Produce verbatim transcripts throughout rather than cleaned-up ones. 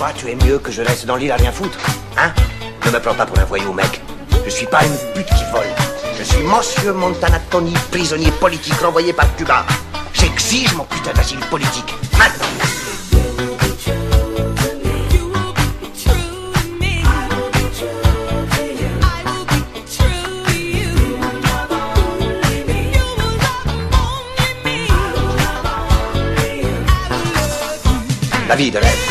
Toi, tu es mieux que je reste dans l'île à rien foutre, hein? Ne me prends pas pour un voyou, mec. Je suis pas une pute qui vole. Je suis Monsieur Montana Tony, prisonnier politique renvoyé par Cuba. J'exige mon putain d'asile politique, maintenant. La vie de rêve.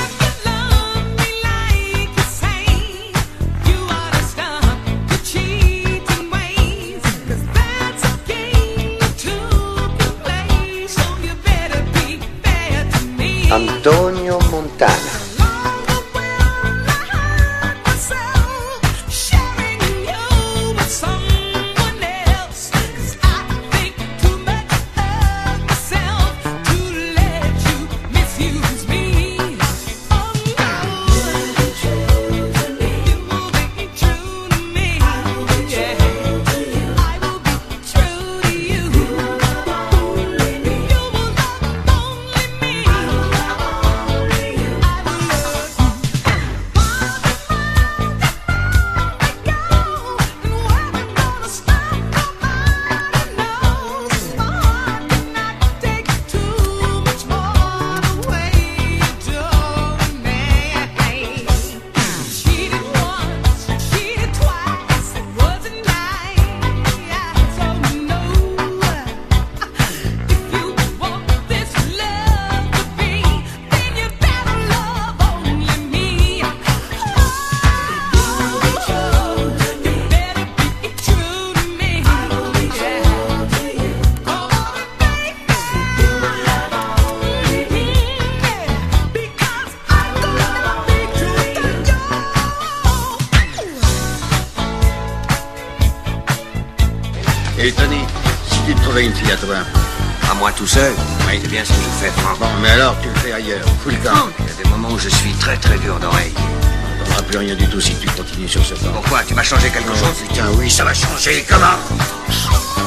Antonio Montana. Et Tony, si tu te trouvais une fille à toi? À moi tout seul? Oui. C'est bien ce que je fais, Franck. Bon, mais alors tu le fais ailleurs, fous le camp. Il y a des moments où je suis très très dur d'oreille. On n'entendra plus rien du tout si tu continues sur ce plan. Pourquoi? Tu m'as changé quelque Oh, chose? putain, oui, ça va changer, comment?